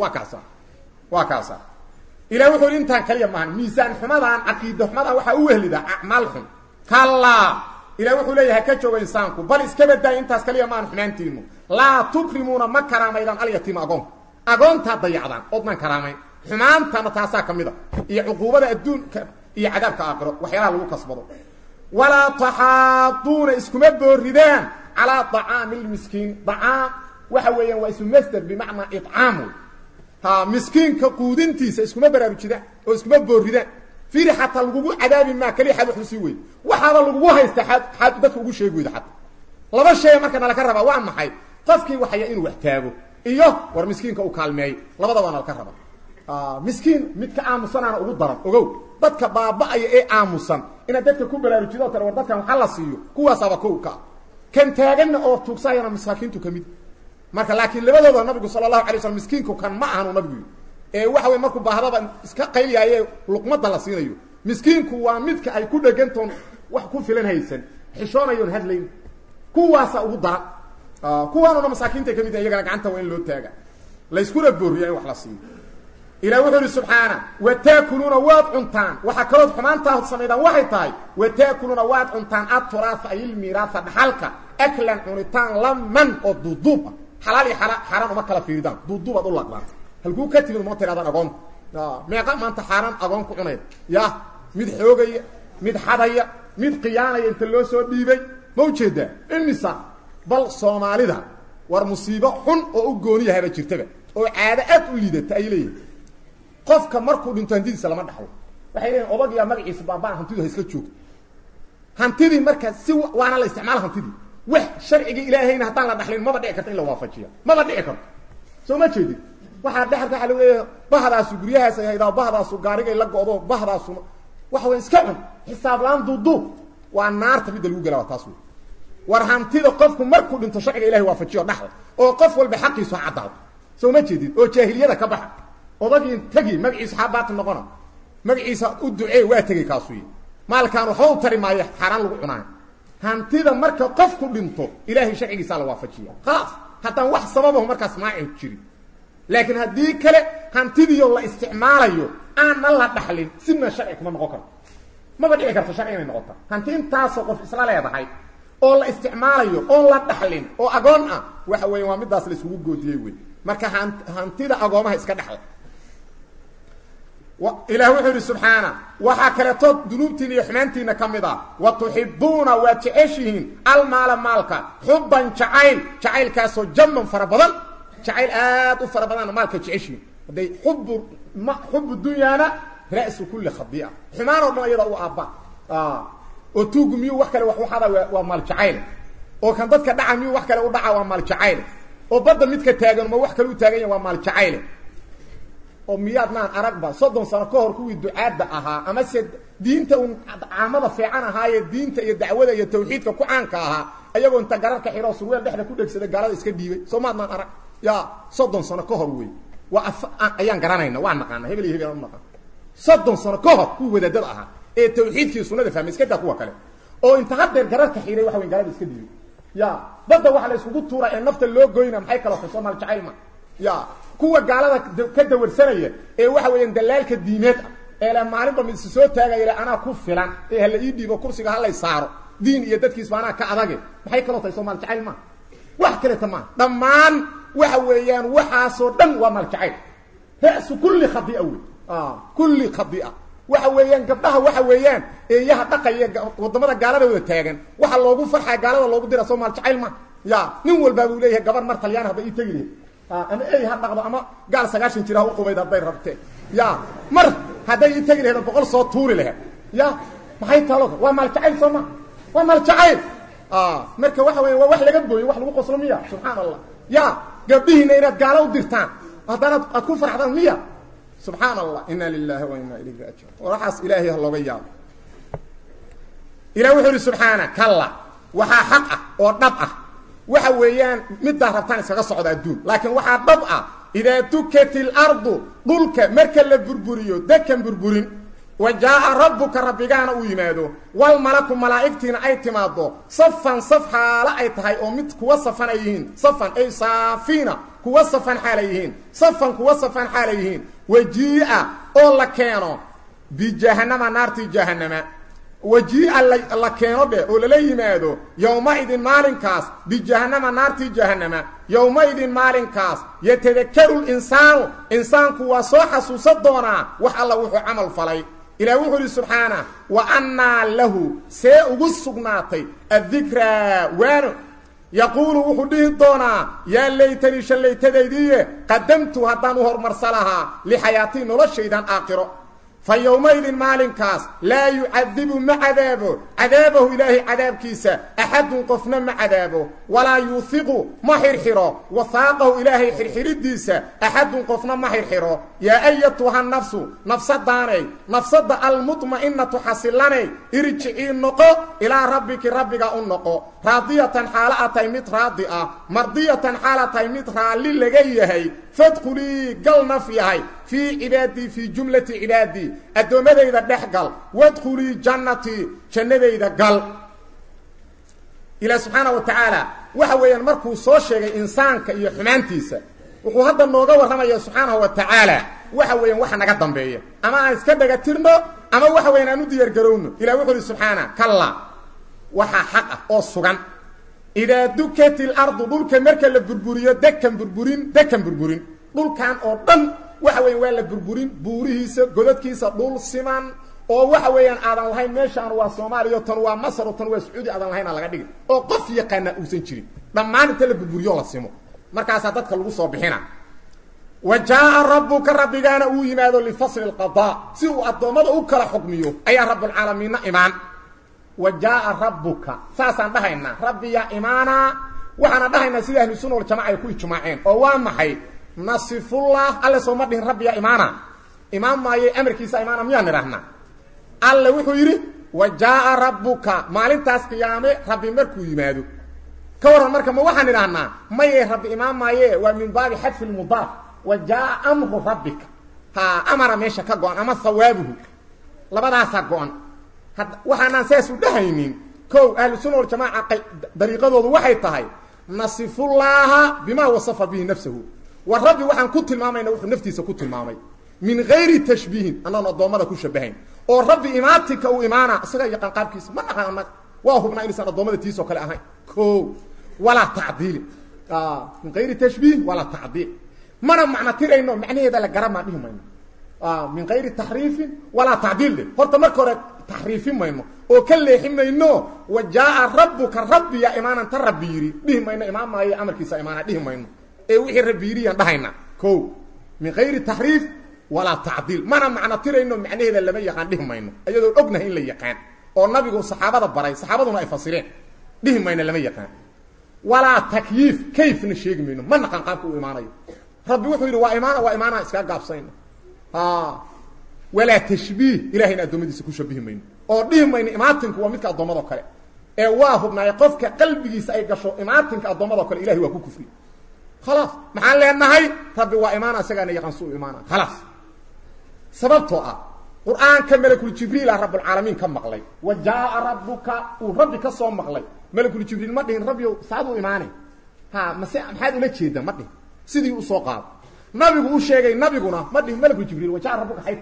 waa kaasa ila wuxuu inta kaliya ma miisaan xumadan aqiido xumadan waxa uu wehlida a'maal xun kala ila wuxuu leeyahay ka jooga insaanku bal iska badaa intaas kaliya ma xumaantiinu la tukrimuna makaramaydan al-yatima agoonta dayacdan odman karaamay xumaanta taasa kamida iyo uquubada adduunka iyo cadaabka aakhiro waxyaalaha lagu kasbado wala tahaaduna iskuma booridaan ala ta'amil miskiin ta'am waxa weeyaan waa ismu masdar bimaana it'aamu ha miskiinka quudintiisa iskuma baraarujida oo iskuma booridaan fiiri hatta lagu cadaabi ma kali xad wax si weey waxa lagu haysta xad dadku ugu sheegayda xad laba shay marka la ka raba waa maxay qofkii waxaya inuu wax taago iyo war miskiinka u kaalmeey labadaba la ka raba miskiin midka aamusana ugu daran ogow dadka baaba'ay ee aamusan ina dadka ku baraarujido tar war dadkan waxa la siiyo kuwaas aba ka kan taagan oo tuugsayna masaakiintu kamid marka laakiin labadooda nabiga sallallahu alayhi wasallam miskiinku kan ma aanu nabigu ee waxa way markuu baahdaba iska qayliyaayay luqmada la siinayo miskiinku waa midka ay ku dhagantoon wax ku filan haysan xishoonayoon hadlayn kuwaas ugu daran kuwaana masaakiinta kamid iyaga gacanta weyn loo taaga la isku rabooriyo wax la siiyo ila wuxuu subhana wa taakuluna wad'untan waxa kala xumaanta sameeydan waxay tahay wa taakuluna wad'untan at-turath ayil miraasa dhaxalka aklan unitan lamman oo duduub halal haram uma kala fiiridaan duduub ad u laqbaan halku ka timid ma tiraadaan agoon meeqa maanta haram agoon ku cunay ya mid xoogay mid xadaya mid qiyaanaya inta loo soo dhiibay ma u jeeda inisa bal Soomaalida war musiibo xun oo u gooni yahay jirtaba oo caado aad u liidata ay leeyihiin qofka markuu dhinto hantidiisa lama dhaxlo waxay leeyihiin obagiya magaciisa baabaa hantidu ha iska joog hantidii marka si waana la isticmaal hantidii wax sharciga ilaahayna hadaan la dhaxlin ma dhici karto in la waafajiyo ma dhici karto soo ma jeedid waxa dhaxalka waxa lagu bahdaas guriyahaas ay haydaa bahdaas gaariga la go'do bahdaas waxa way iska cun xisaab laan duudu waa naarta mid lagu galaa taas war hantida qofku markuu dhinto sharciga ilaahay waafajiyo dhaxal oo qof walba xaqiisu cadaad soo ma jeedid oo jaahiliyada ka baxa odagii tagi magaciisa xabaat noqona magaciisa u ducee waa tagay kaasuy maalkaan waxa uu tari maayo xaraan lagu cunaa hantida marka qofku dhinto ilaahay sharcigiisa la waafajiyo khalaas hadan wax sababahu markaas ma ay jiri laakiin hadii kale hantidiyo la isticmaalayo aan la dhaxlin sina sharci kuma noqon karo ma dhici karto sharci inay noqoto hanti intaas qof isla leedahay oo la isticmaalayo oo la dhaxlin oo agoon ah waxa weey waa midaas la isugu goodiyay weey marka hantida agoomaha iska dhaxla إله وحده سبحانه وحكرتوت ذنوبتين يحمانتين كمدا وتحبون وتعيشين المال مالك حبا شعيل كاسو جمم فربضان شعيل فربضان مالك تعيشين حب الدنيا رأس كل خطيئة حمان ما يضعوا أبا وتوق ميو وحكا وحدا ومال شعيل وكان ضدك دعا ميو وحكا ودعا ومال شعيل وبدأ ميتك تاغن ما وحكا تاغن ومال شعيل وميادنا أرقبا صدن سنة كهر كوي دعاء أها أما سيد دينتا عامضة في عنها هاي دينتا يدعوذة يتوحيدك كوعنك أها أيضا انت قرارك حيرا سويل دحنا كودك سيدة قرار اسكا ديوي سومادنا أرق يا صدن سنة كهر وي أيان قرانينا وعن نقانا هبلي نقانا صدن سنة كهر كوي ذا درعها ايه توحيدك سنة فهم اسكا دا كوا كلا او انت هدر قرارك حيرا وحوين قرار اسكا ديوي يا بدا وحلا اسكو طورا النفط اللو قوينا محيكا لو خصوما الجعيل ما يا kuwa gaalada ka dawarsanaya ee waxa weeyaan dalaalka diimeed ee la maalinba mid soo taagay ana ku filan ee hal ii dhiibo kursiga hal ay saaro diin iyo dadkiis baana ka adage maxay kala tahay Soomaal jacayl ma wax kale tama dhamaan waxa weeyaan waxa soo dhan waa mal jacayl raasu kulli khadi'a kulli khadi'a waxa weeyaan gabdhaha waxa weeyaan ee yaha dhaqaya wadamada gaalada wada taagan waxa loogu farxaa gaalada loogu dira Soomaal jacayl ma ya nin walba uu leeyahay gabar mar Talyaani hada ii tagilay ama ay hadaqdo ama gaal 90 jira u qubayda haday rabtay ya mar haday tagi lahayd 100 soo tuuri lahayd ya maxay talo waa mal jacayl Soomaa waa mal jacayl marka waxa weey waa wax laga booyo wax lagu qoslo miya subhanallah ya gabdhiina inaad gaalo u dirtaan hadana aad ku farxdaan miya subhanallah inna lillahi wa inna ilayhi raaji'un waraxas ilaahi looga yaab ilaahi subhanahu kalla waxa xaq ah oo dhab ah waxa weeyaan mid daarabtaan iskaga socda adduun laakiin waxa dhab ah ida tukatil ardu dhulka marka la burburiyo dakan burburin wajaa rabbuka rabbigana u yimaado wal malaku malaa'iktina ay timaado safan safhala ay tahay oo mid kuwa safanayiin safan ay saafina kuwa safan xalayhiin safan kuwa safan xalayhiin waji'a oo la keeno bi jahannama naarti jahannama وجيء الله كانوا به ولا يمادو يومئذ مالنكاس بجهنم نارتي جهنم يومئذ مالنكاس يتذكر الإنسان إنسان كوا صوح سوسدونا وحلا وحو عمل فلي إلى وحو سبحانه وأنا له سيغسقناتي الذكرى وانو يقول وحو ديهدونا يا ليتني شليتدي قدمت هدان مرسلها لحياتي نولشيدان آخره فيومئذ مالنكاس لا يعذب مع عذابه إلهي عذاب كيسا أحد قفنا مع عذابه ولا يوثق محرحره وثاقه إلهي حرحر الديسا أحد قفنا محرحره يا أيتها النفس نفس الداني نفس المطمئنة حسلاني ارجعي النقو إلى ربك النقو راضية حالة تيمت راضية مرضية حالة تيمت رالي لغيهي فادخلي قلنا فيهي في عبادي في جملة عبادي الدومة إذا دحقل وادخلي جنتي جنة إذا قل إلى سبحانه وتعالى وحويا مركو صوشي إنسان كيحمانتيسا وحو هذا النوغة ورحمة سبحانه وتعالى وحويا وحنا قدام بيه أما إسكدك ترنو أما وحويا أنودي يرقرون إلى وحولي سبحانه كلا وحا حقه أو السغن إذا دكت الأرض دولك مركا لبربورية دكا بربورين دول كان أردن وحوين ولا بربورين بوريهيسا قددكيسا دول سمان oo waxa weeyaan aadan lahayn meeshaan waa Soomaaliya tan waa Masar tan waa Saudi aadan lahayn laga dhigay oo qof yaqaan uusan jirin dhamaan inta la burburiyo la simo markaas dadka lagu soo bixina wajaa rabbuka rabbigana uu yimaado li fasl al qada si uu adoomada u kala xukmiyo ayaa rabbul alamin iimaan wajaa rabbuka saasan dhahayna rabbiya iimaana waxana dhahayna sida ahlu sunnah wal jamaa ay ku ijmaaceen oo waa maxay nasifullah alla soo ma dhihin rabbiya iimaana iimaan maaye amarkiisa iimaana miyaan raahna alla wuxuu yiri wajaa rabbuka maalintaas qiyaame rabbi markuu yimaado ka waran marka ma waxaan idhaahnaa maye rabbi iimaan maaye waa min baabi hadf al mudaaf wajaa amru rabbika ha amara meesha ka go'an ama thawaabuhu labadaas go'an waxaan saas u dhahaynin koow ahlu sunnah wal jamaa dariiqadoodu waxay tahay nasifullaha bima wasafa bihi nafsuhu wa rabbi waxaan ku tilmaamayna wuxuu naftiisa ku tilmaamay min geyri tashbiih anana adoomada ku shabahayn oo rabbi imaatika uu imaana isaga yaqaan qaabkiisa ma naqaan waa hubna inaysan adoomada tiiso kale ahayn koow wala ta'dil min geyri tashbiih wala ta'dil mana macna tirayno macnaheeda la garama dhimayno min ghayri tahrif wala ta'dil horta marka hore tahrif mayno oo ka leeximayno wajaa rabbuka rabbi ya imanan tarabbiri dhimayna imaamay amarkiisa imaana dhimayno ee wixii rabbiriyan dhahayna ko min ghayri tahrif wala ta'dil mana macna tirayno macnaheeda lama yaqaan dhimayno ayadoo ognahay in la yaqaan oo nabigu saxaabada baray saxaabaduna ay fasireen dhimayna lama yaqaan wala takyif kayfna sheegmayno man naqan qaabku imaanayo rabbi wuxuu yiri waa imaana iska gaabsayna wala tashbih ilaahina adoomadiisa ku shabihimayno oo dhimayna imaatinku waa midka adoomada kale ee waa hubnaa qofka qalbigiisa ay gasho imaatinka adoomada kale ilaahi waa ku kufri خلاص maxaan leenahay rabbi waa imaana asagana yaqaan suu imaana خلاص sababtoo quraanka malakul jibriil rabbul alamin ka maqlay wajaa rabbuka rabbika soo maqlay malakul jibriil ma dhihin rabbiyo saadu imaanay maxaad ula jeedaa ma dhihin sidii uu soo qaad nabigu uu sheegay nabiguna ma dhihin malakul jibriil wajaa rabbuka hayt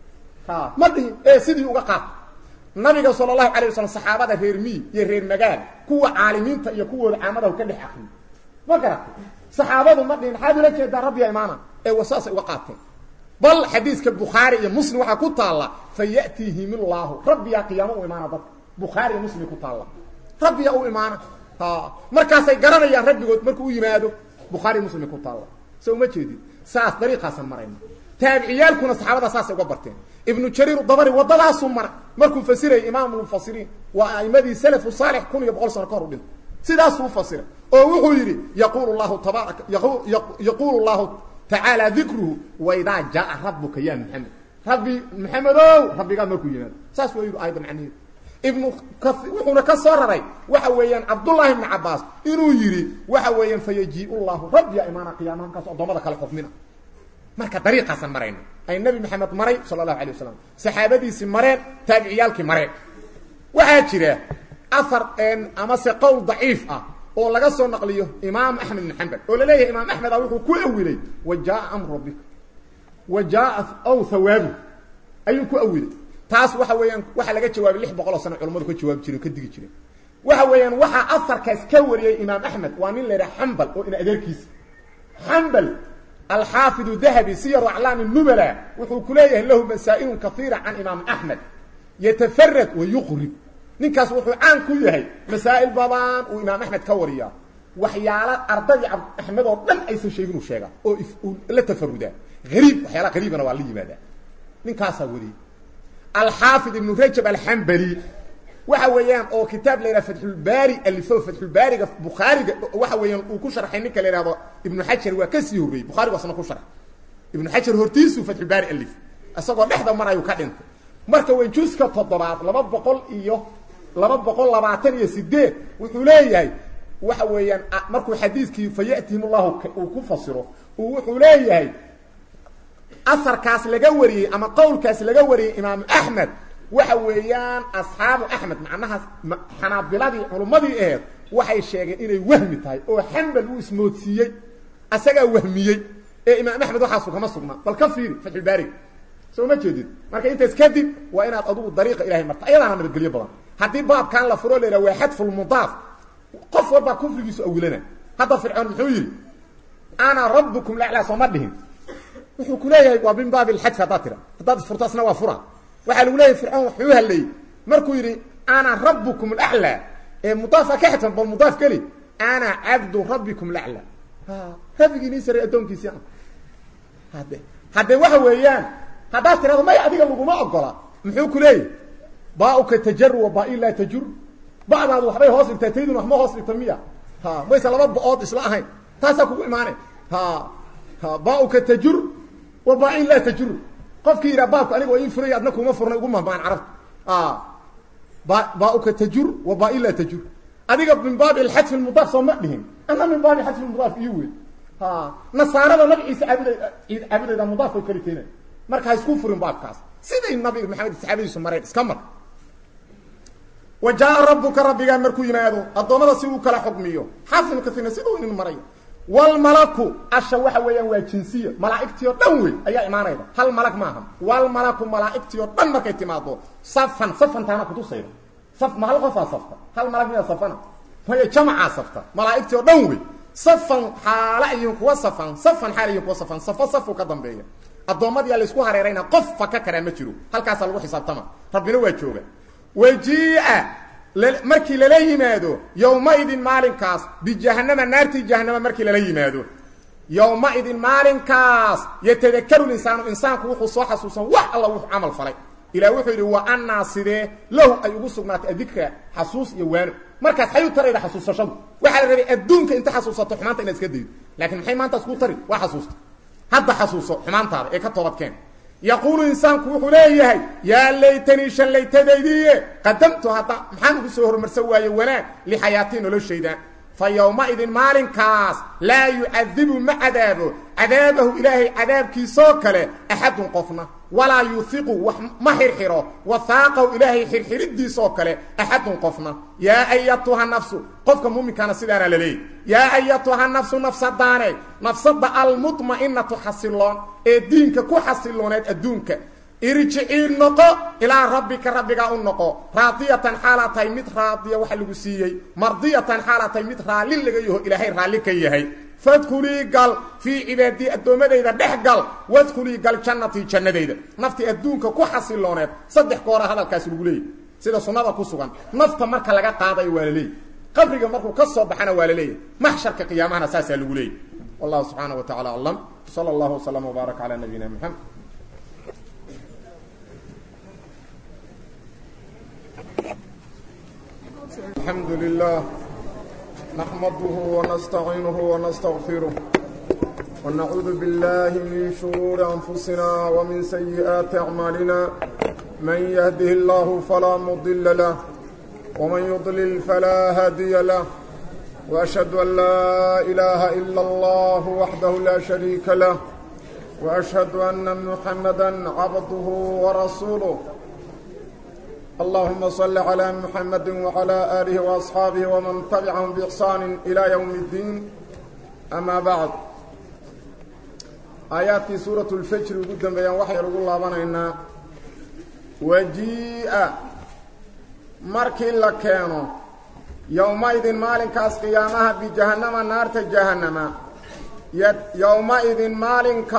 ma dhihin sidii uga qaad nabiga sallallahu alayhi wasallam saxaabada reer mi iyo reer magaal kuwa caalimiinta iyo kuwa caamada ka dhex akhri ma garatay saxaabadu ma dhihin maxaad ula jeedaa rabbiyo imaana wasaas uga qaatay bal xadiiska bukhari iyo muslim waxa ku taala fayatihim allah rabbi ya qiyaamo imaana dad bukhari iyo muslim ku taala rabbi ya imaana markaas ay garanayaan rabbigood markuu u yimaado bukhari iyo muslim ku taala soo ma jeedid saas dariiqasan marayna taabiciyalkuna saxaabada saas uga barteen ibn jarir dabari wadadaas mar markuu fasiray imaam al-mufassirin wa aimadi salaf salih kun iyo boqol sano ka hor dhin sidaas uu fasira oo wuxuu yiri yaqulu allah tabaaraka yaqulu allah تعالى ذكره واذا جاء ربك يا محمد محمد ربك markuu yimaado saas way ayda macnaheedu ibn wuxuna ka soo raray waxa weeyaan abdullah ibn abbas inuu yiri waxa weeyaan fayaji allah rabbi ya imaana qiyaamahan kaas adoomada kala xukmina marka dariiqasan marayna ay nabi maxamed maray sallallahu alayhi wasallam saxaabadiisi mareen taabiciyalki mareen waxa jira afar ama se qowl dhaif oo laga soo naqliyo imaam ahmed ibn hanbal oo leeyahay imaam ahmed wuxuu ku awilay wajaa amr rabbik wajaa aw thawab ayuu ku awilay taas waxa weeyaan waxa laga jawaabay 600 sano culimadu ka jawaab jireen ka digi jireen waxa weeyaan waxa afarkaas ka wariyay imaam ahmed waa nin leeyahay hanbal oo in adeerkiis hanbal الحافظ الذهبي سير اعلام النبلاء wuxuu ku leeyahay lahu masaa'il kathira an imaam ahmed yatafarrad wa yuqrib ninkaas wuxuu aan ku yahay masaa'il badan oo imaam ahmed ka wariya waxyaala ardayda ahmed oo dhan ay soo sheegin uu sheega oo la tafarruda gariib waxyaala qariibana waa la yimaada ninkaas wari al-hafiz ibn rajab al-hanbali waxa weeyaan oo kitaab leeyahay fathul bari alifo fathul bari bukhari waxa weeyaan uu ku sharxay ninka leeyahay ibn hajar waa ka sii horeeyay bukhari wasna ku sharxay ibn hajar hortiisu fathul bari alif asagoo dhexda marayo ka dhintay marka way juska 700 iyo 228 wuxuu leeyahay waxa weeyaan markuu xadiiskii fayatihim allah uu ku fasiro wuxuu leeyahay asarkaas laga wariyay ama qowlkaas laga wariyay imaam ahmed waxa weeyaan asxaabu ahmed macnaha xanaabiladii culimadii ahayd waxay sheegeen inay wahmi tahay oo hanbal uu ismoodsiiyay asaga wahmiyay ee imaam ahmed waxa soo kama sugna bal ka fiir fathul bari soo ma jeedid marka inta iskadib waa inaad adigu dariiqa ilaahay marta ayadana nabadgelyo badan hadii baab kan la furo leeyahay waa hadful mudaaf qof walba kufrigiisu awilana hada fir'aun wuxuu yiri ana rabbukum la'ala samadihin wuxuu ku leeyahay waa bin baabil hadf hadatira hadad furtasna waa fura waxa lagu leeyahay fir'aun wuxuu halay markuu yiri ana rabbukum al'ala ee mudaaf ka xatan bal mudaaf kali ana abdu rabbikum al'ala rabbigiina sare adoonkiisa hada waxa weeyaan hada tirada ma adiga laguma ogola muxuu ku leeyahay باؤك تجر وباء لا تجر بعض هذا وحبي هوس انت تريدون ما هوس التميه ما يسلم بقود اسلاهين تاسا كو ايمانه باؤك تجر وباء لا تجر قفك يرا باك انيغو ان فري ادنا كوما فرنا ugu ma baan arab باؤك تجر وباء لا تجر اديق من باب الحذف المضاف صوم دهين انا من باب الحذف المضاف يوي نصارى نبيس ابدا مضاف كلمتين marka isku furin baabkaas sida nabi maxamed saxaabadiisu maray iskamar wajaa rabbuka rabbiga markuu yimaado adoomada si uu kala xukmiyo xafin kathina sidoo in maray wal malaku asha waxa weeyaan waa jinsiyo malaa'iktiyo dhan weey ayaa imaanayda hal malak maaha wal malaku malaa'iktiyo dhan markay timaado safan taana ku tusayda saf ma hal qof safta hal malak miya safana way jamaa safta malaa'iktiyo dhan weey safan xaalayin kuwa safan xaalayin kuwa safan safu ka dambeeya addoommadiyaa la isku hareerayna qof faka karaa ma jiro halkaasaa lagu xisaabtama rabbina waa jooga wajii'a markii lala yimaado yowmaidin maalinkaas bijahannama naartii jahannama markii lala yimaado yowmaidin maalinkaas yatadakaru linsaanu insaanku wuxuu soo xasuusan wax alla wuxuu camal falay ilaah wuxuu yidhi wa annaa sidee lahu ay ugu sugnaatay adikra xasuus iyo waano markaas xayu tarayda xasuusashadu waxaa la rabay adduunka inta xasuusato xumaanta inaad iska daydo laakiin maxay maantaas ku tari waa xasuusta hadda xasuuso xumaantaada ee ka toobadkeen yaquulu insaanku wuxuu leeyahay yaa laytanii shallaytadaydiiye qadamtu hadda maxaan ugu soo horumarsan waaye wanaag lixayaatii noloshayda fa yowmaidin maalinkaas laa yucadibu ma cadaabo cadaabahu ilaahay cadaabkiisoo kale axadun qofna walaa yuhiqu wax ma xirxiro wahaaqahu ilaahay xirxiriddiisoo kale axadun qofna yaa ayatuha nafsu qofka muuminkaana sidaana la leeyay yaa ayatuha nafsu nafsadaane nafsada almudma'inatu xasiloon ee diinka ku xasilooneed adduunka irjicii noqo ilaa rabbika rabbigaa u noqo raadiyatan xaalaa tahay mid raadiya waxa lagu siiyey mardiyatan xaalaa tahay mid raalli laga yaho ilaahay raalli ka yahay fadkhulii gal fii cibaadii addoommadayda dhex gal wadkhulii gal jannatii jannadayda naftii adduunka ku xasilooneed 3 goora hadalkaasi lagu leeyay sida sunnada ku sugan nafta marka laga qaadayo waa la leeyay qabriga markuu ka soo baxana waa la leeyay maxsharka qiyaamahana saasaa lagu leeyay wallahu subxaanahu wa tacaala aclam sala allahu wasalama wbaaraka calaa nabiyina maxamed الحمد لله نحمده ونستعينه ونستغفره ونعوذ بالله من شرور أنفسنا ومن سيئات أعمالنا من يهده الله فلا مضل له ومن يضلل فلا هادي له وأشهد أن لا إله إلا الله وحده لا شريك له وأشهد أن محمدا عبده ورسوله اللهم صل على محمد وعلى آله وأصحابه ومن تبعهم بإحسان إلى يوم الدين أما بعد آيات سورة الفجر قد بيان وحي رجل الله بنا وجيء مركي لكانوا يومئذ مالك قيامها بجهنم نار جهنم يومئذ مالك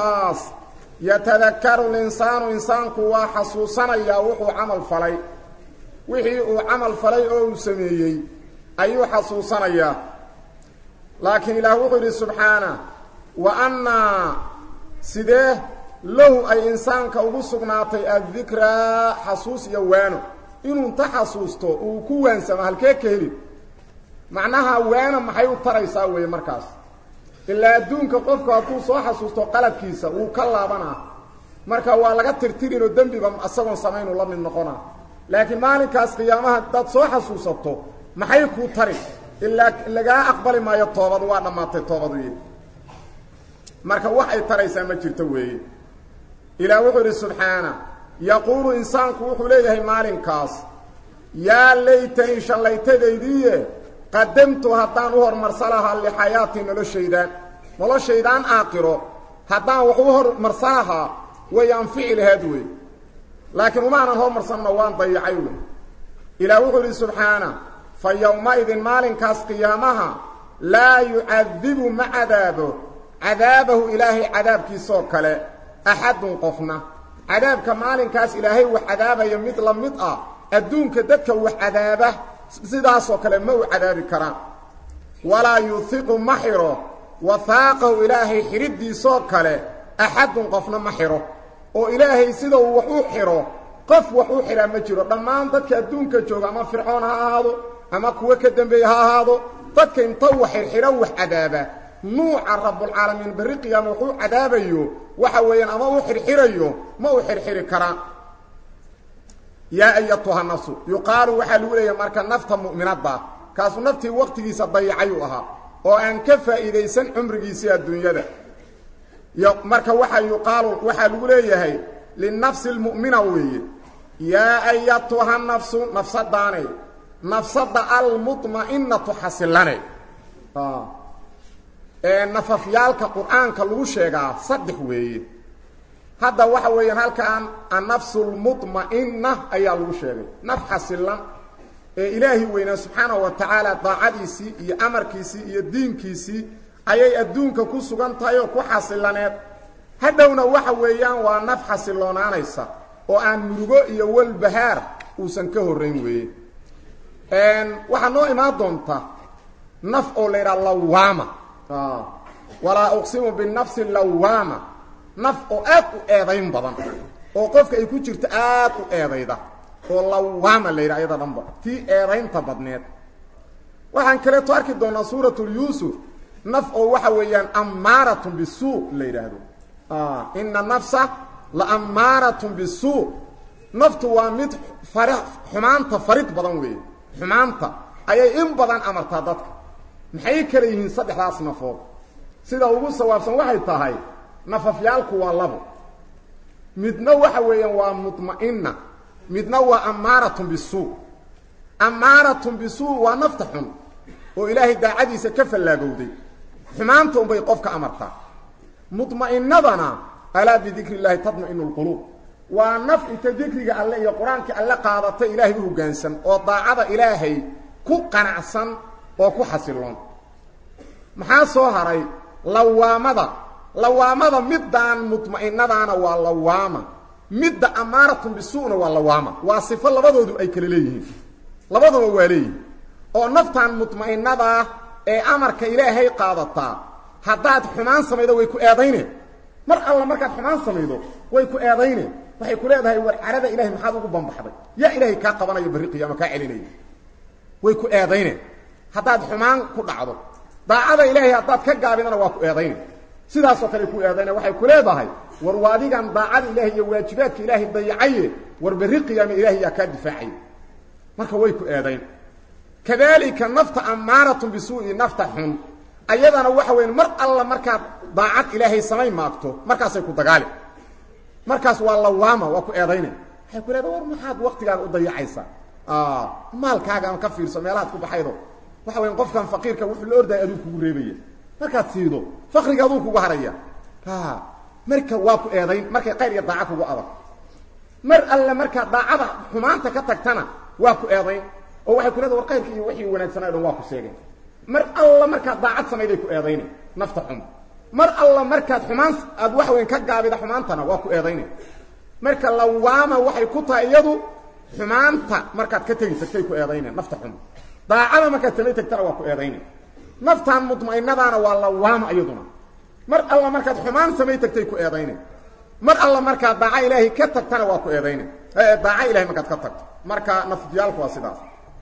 يتذكر الإنسان إنسان كوا حسوسنا يوحو عمل فلي wixii uu camal falay oo uu sameeyay ayuu xasuusanayaa laakiin ilaah wuxuu yidhi subxaana wa anna sidee lahu ay insaanka ugu sugnaatay addikraa xasuus iyo waano inuu inta xasuusto uu ku waansamo halkee ka heli macnaha waana maxay u taraysaa weeye markaas ilaa adduunka qofku hadduu soo xasuusto qalabkiisa wuu ka laabanaa marka waa laga tirtirinoo dembiba asagoon samaynuu la mid noqonaa laakiin maalinkaas qiyaamaha dad soo xasuusato maxay ku tari ilaa laga aqbali maayo toobad waa dhamaatay toobadu yiri marka wax ay taraysaa ma jirto weeye ilaa wuxuu yiri subxaana yaqulu insaanku wuxuu leeyahay maalinkaas yaa laytani shallaytadaydiye qadamtu haddaan u hormarsalaha lixayaati noloshaydaan aakhiro haddaan wax u hormarsalaha way anfici lahayd wey laakiin uma aanan hormarsanna waan dayacay wey ilaa wuxuu yidhi subxaana fa yowmaidin maalinkaas qiyaamaha laa yucadibu ma cadaabo cadaabahu ilaahay cadaabkiisoo kale axadun qofna cadaabka maalinkaas ilaahay wax cadaabaya mid la mid ah adduunka dadka wax cadaaba sidaasoo kale ma u cadaabi karaan walaa yuhiqu ma xiro wahaaqahu ilaahay xidhiddiisoo kale axadun qofna ma xiro oo ilaahay sida uu wax u xiro qof wax u xiraa ma jiro dhammaan dadka adduunka jooga ama fircoon ha ahaado ama kuwa ka dambeeya ha ahaado dadka inta wax xirxiro wax cadaaba nuuca rabbulcaalamiin berri qiyaama wuxuu cadaabayo waxa weeyaan ama u xirxirayo ma u xirxiri karaa yaa ayatuha nafsu yuqaalu waxaa lagu leeyahay marka nafta mu'minadda kaasu naftii waqtigiisa dayacay u ahaa oo aan ka faa'iidaysan cumrigiisii adduunyada marka waxaa lagu leeyahay linafsi lmu'mina weeye yaa ayatuha nafsu nafsadaanay nafsada almudma'inatu xasilane nafafyaalka qur'aanka lagu sheegaa 3 weeye hadda waxa weeyaan halkaan an-nafsu al-mutma'inna ayaa lagu sheegay naf xasilan ee ilaahi weyna subhanahu wa ta'ala daacadiisi iyo amarkiisi iyo diinkiisi ayay adduunka ku sugan tahay oo ku xasilaneed hadhowna waxa weeyaan waa naf xasiloonanaysa oo aan murugo iyo walbahaar uusan ka horeyn weeye waxa noo imaan doonta naf oo leeyahay lawama wala uqsimu bin nafsi lawama naf oo aad u eedayn badan oo qofka ay ku jirto aad u eedayda oo lawama leeyahay ayada dhanba tii eedaynta badneed waxaan kale to arki doonaa suuratul yusuf naf oo waxa weeyaan amaaratun bisuu leeyahay inna nafsa la amaaratun bisuu naftu waa mid xumaanta farid badan weeye xumaanta ayay in badan amartaa dadka maxay kala yihiin saddexdaas nafood sida ugu sawaabsan waxay tahay nafafyaalku waa labo midna waxa weeyaan waa mutma'inna midna waa amaaratun bisuu amaaratun bisuu waa nafta xun oo ilaahay daacadiisa ka fallaagowday xumaanta unbay qofka amartaa mutma'innadana alaa bidikri illaahi tatma'inu lquluub waa naf inta dikriga alle iyo qur-aanka alle qaadatay ilaahay u hoggaansan oo daacada ilaahay ku qanacsan oo ku xasiloon maxaa soo haray lawaamada middaan mutma'innadaana waa lawaama midda amaaratun bisuuna waa lawaama waa sifo labadoodu ay kala leeyihiin labaduba waa leeyihiin oo naftaan mutma'innadaa ee amarka ilaahay qaadataa haddaad xumaan samaydo way ku eedayneen mar alla markaad xumaan samaydo way ku eedayneen waxay ku leedahay war carada ilaahay maxaad ugu bambaxday yaa ilaahay kaa qabanayo barri qiyaama kaa celinaya way ku eedayneen haddaad xumaan ku dhacdo daacada ilaahay haddaad ka gaabidana waa ku eedayneen sidaasoo kale ku eedayneen waxay ku leedahay war waadigan daacada ilaahay iyo waajibaadka ilaahay dayacaye war barri qiyaama ilaahay yaa kaa difaacay marka way ku eedayn kadalika nafta amaaratun bisuu'i nafta xun ayadana waxa weyn mar alla markaad daacad ilaahay samay maagto markaasay ku dagaali markaas waa lawaama waa ku eedaynay waxay ku leedahay war maxaad waqtigaaga u dayacaysaa maalkaaga aan ka fiirso meelaad ku baxaydo waxa weyn qofkan faqiirka wuxuu la orday aduu kugu reebaya markaad siido faqriga aduu kugu haraya marka waa ku eedayn markay qayr iyo daacad kugu adag mar alla marka daacada xumaanta ka tagtana waa ku eedayn oo waxay ku leedahay war qayrka iyo wixii wanaagsanaa dhan waa ku sheegay mar alla marka daacad sameeyay ku eedaynay nafta xum mar alla markaad xumaan aad wax weyn ka gaabida xumaantana waa ku eedaynay marka lawaama waxay ku tahay iyadu xumaanta markaad ka tagi tagtay ku eedaynay nafta xum daacada markaad samay tagtana waa ku eedaynay naftaan mutma'innadaana waa lawaama iyaduna mar alla markaad xumaan samay tagtay ku eedaynay mar alla markaad daaca ilaahay ka tagtana waa ku eedaynay daaca ilaahay markaad ka tagto marka nafdiyaalku waa sidaas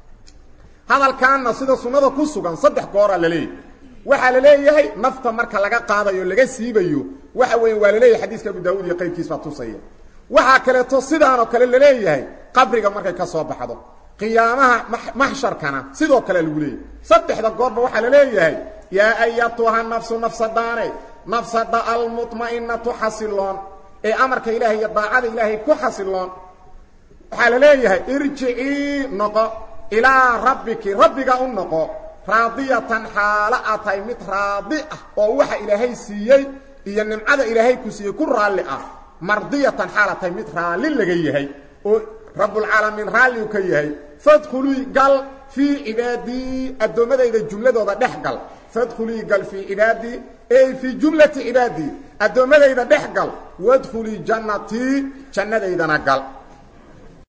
hadalkaana sida sunnada ku sugan saddex goor la leeyahay waxa la leeyahay nafta marka laga qaadayo laga siibayo waxa weyn waa la leeyahay xadiiska Abu Daawud iyo qaybkiisa tusaya waxa kale to sidaan oo kale la leeyahay qabriga markay ka soo baxdo qiyaamaha mahsharkana sidoo kale lagu leeyahay saddexda goorba waxa la leeyahay yaa ayatuha nafsu nafsadane nafsada almutma'innatu hasilon ee amarka ilaahay iyo daacada ilaahay ku hasilon waxa la leeyahay irji'i noqo ila rabbiki rabbiga u noqo raadiyatan xaala'atay mid raadi ah oo waxa ilaahay siiyay iyo nimcada ilaahay ku siiyay ku raali ah mardiyatan xaalatay mid raali laga yahay oo rabbul alamin raali ka yahay fadkhulu gal fi ibadi adomadayda jumladooda dhexgal fadkhulu gal fi ibadi ay fi jumlati ibadi adomadayda dhexgal wadkhuli jannati jannadaydana gal